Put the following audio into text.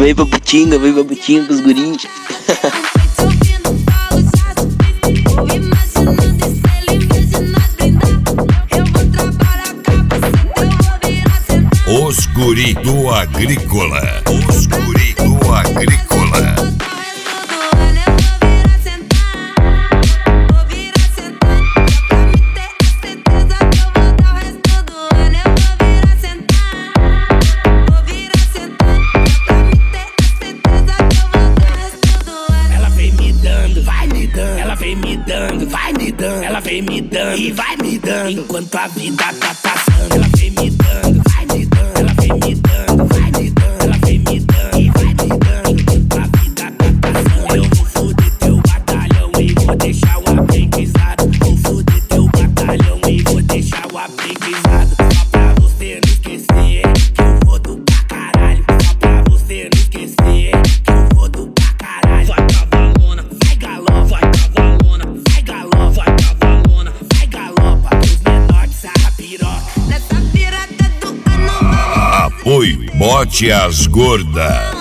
Vem pra Putinga com os gurinhos. Os guri do Agrícola. Os guri do Agrícola. Ela vem me dando, vai me dando. Ela vem me dando, vai me dando. Ela vem me dando e vai me dando enquanto a vida tá passando. Ela vem me dando, vai me dando. Ela vem me dando, vai me dando. Ela vem me dando e vai me dando enquanto a vida tá passando. Eu vou foder teu batalhão e vou deixar o aprendizado. Vou foder teu batalhão e vou deixar o aprendizado. Só pra você não esquecer que eu vou do pra caralho. Só pra você não esquecer que eu vou do pra caralho. Vai cavalona, vai galopa, vai cavalona, vai galopa, vai cavalona, vai galopa. Os menores sarra piroca. Apoio Bote as Gorda.